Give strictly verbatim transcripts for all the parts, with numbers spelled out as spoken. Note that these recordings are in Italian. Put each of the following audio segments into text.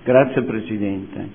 Grazie Presidente.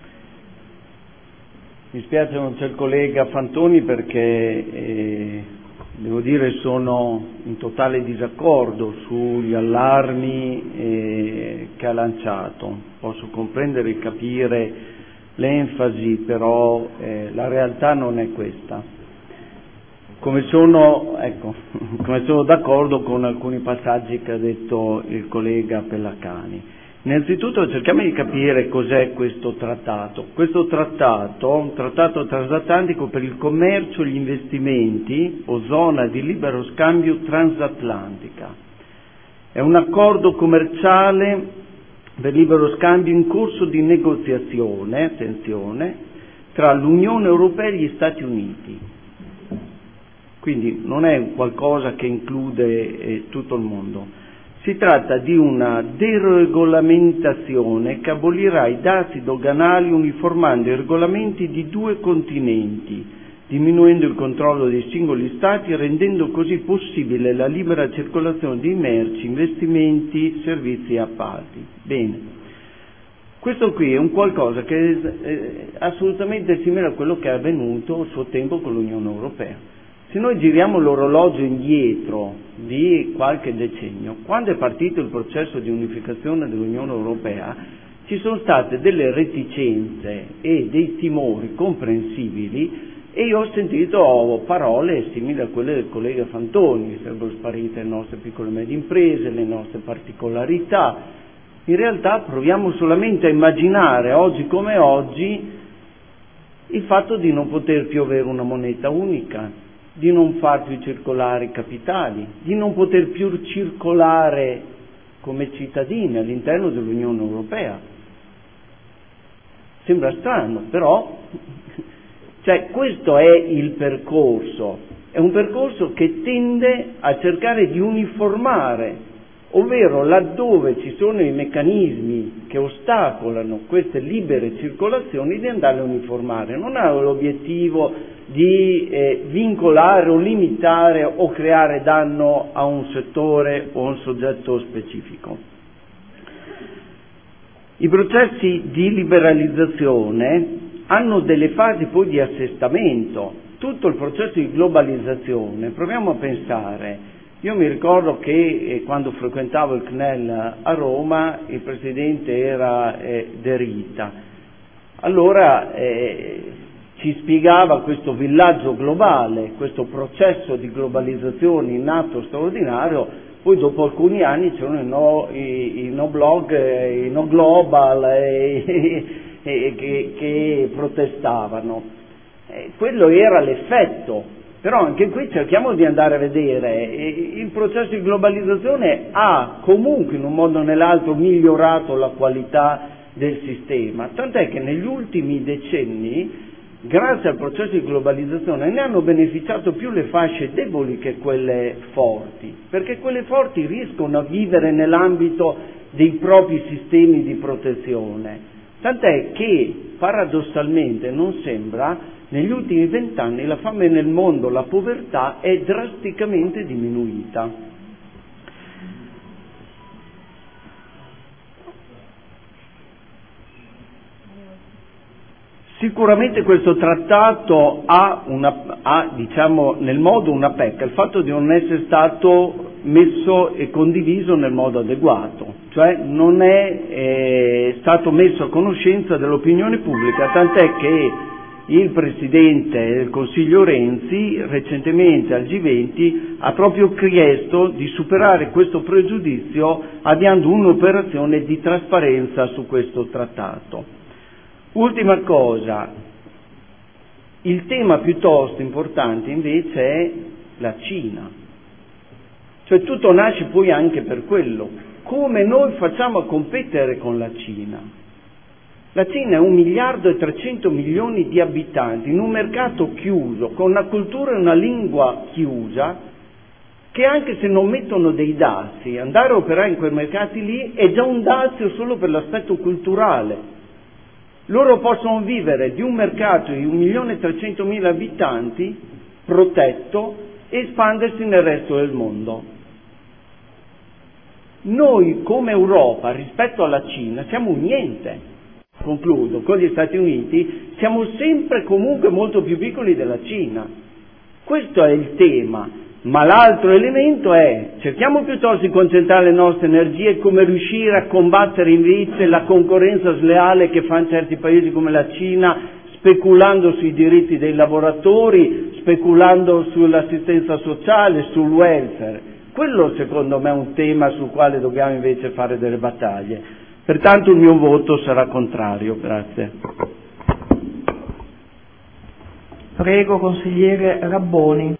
Mi spiace non c'è il collega Fantoni perché eh, devo dire sono in totale disaccordo sugli allarmi eh, che ha lanciato. Posso comprendere e capire l'enfasi, però eh, la realtà non è questa. Come sono, ecco, come sono d'accordo con alcuni passaggi che ha detto il collega Pellacani. Innanzitutto cerchiamo di capire cos'è questo trattato. Questo trattato, un trattato transatlantico per il commercio e gli investimenti o zona di libero scambio transatlantica. È un accordo commerciale per libero scambio in corso di negoziazione, attenzione, tra l'Unione Europea e gli Stati Uniti. Quindi non è qualcosa che include eh, tutto il mondo. Si tratta di una deregolamentazione che abolirà i dazi doganali uniformando i regolamenti di due continenti, diminuendo il controllo dei singoli Stati e rendendo così possibile la libera circolazione di merci, investimenti, servizi e appalti. Bene. Questo qui è un qualcosa che è assolutamente simile a quello che è avvenuto a suo tempo con l'Unione Europea. Se noi giriamo l'orologio indietro di qualche decennio, quando è partito il processo di unificazione dell'Unione Europea, ci sono state delle reticenze e dei timori comprensibili e io ho sentito parole simili a quelle del collega Fantoni, sarebbero sparite le nostre piccole e medie imprese, le nostre particolarità. In realtà proviamo solamente a immaginare, oggi come oggi, il fatto di non poter più avere una moneta unica, di non far più circolare i capitali, di non poter più circolare come cittadini all'interno dell'Unione Europea. Sembra strano, però cioè, questo è il percorso, è un percorso che tende a cercare di uniformare, ovvero laddove ci sono i meccanismi che ostacolano queste libere circolazioni di andarle a uniformare. Non ha l'obiettivo di eh, vincolare o limitare o creare danno a un settore o a un soggetto specifico. I processi di liberalizzazione hanno delle fasi poi di assestamento. Tutto il processo di globalizzazione, proviamo a pensare, io mi ricordo che eh, quando frequentavo il C N E L a Roma il presidente era eh, De Rita, allora eh, ci spiegava questo villaggio globale, questo processo di globalizzazione in atto straordinario. Poi dopo alcuni anni c'erano i no, i, i no blog, i no global e, e, e, che, che protestavano. E quello era l'effetto, però anche qui cerchiamo di andare a vedere, e il processo di globalizzazione ha comunque in un modo o nell'altro migliorato la qualità del sistema, tant'è che negli ultimi decenni, grazie al processo di globalizzazione, ne hanno beneficiato più le fasce deboli che quelle forti, perché quelle forti riescono a vivere nell'ambito dei propri sistemi di protezione, tant'è che paradossalmente non sembra, negli ultimi vent'anni la fame nel mondo, la povertà è drasticamente diminuita. Sicuramente questo trattato ha, una, ha diciamo, nel modo una pecca, il fatto di non essere stato messo e condiviso nel modo adeguato, cioè non è eh, stato messo a conoscenza dell'opinione pubblica, tant'è che il Presidente del Consiglio Renzi recentemente al G venti ha proprio chiesto di superare questo pregiudizio avviando un'operazione di trasparenza su questo trattato. Ultima cosa, il tema piuttosto importante invece è la Cina, cioè tutto nasce poi anche per quello, come noi facciamo a competere con la Cina. La Cina è un miliardo e trecento milioni di abitanti in un mercato chiuso, con una cultura e una lingua chiusa, che anche se non mettono dei dazi, andare a operare in quei mercati lì è già un dazio solo per l'aspetto culturale. Loro possono vivere di un mercato di un milione e trecentomila abitanti protetto e espandersi nel resto del mondo. Noi come Europa rispetto alla Cina siamo un niente. Concludo, con gli Stati Uniti siamo sempre comunque molto più piccoli della Cina. Questo è il tema, ma l'altro elemento è cerchiamo piuttosto di concentrare le nostre energie come riuscire a combattere invece la concorrenza sleale che fanno certi paesi come la Cina, speculando sui diritti dei lavoratori, speculando sull'assistenza sociale, sul welfare. Quello secondo me è un tema sul quale dobbiamo invece fare delle battaglie. Pertanto il mio voto sarà contrario. Grazie. Prego, consigliere Rabboni.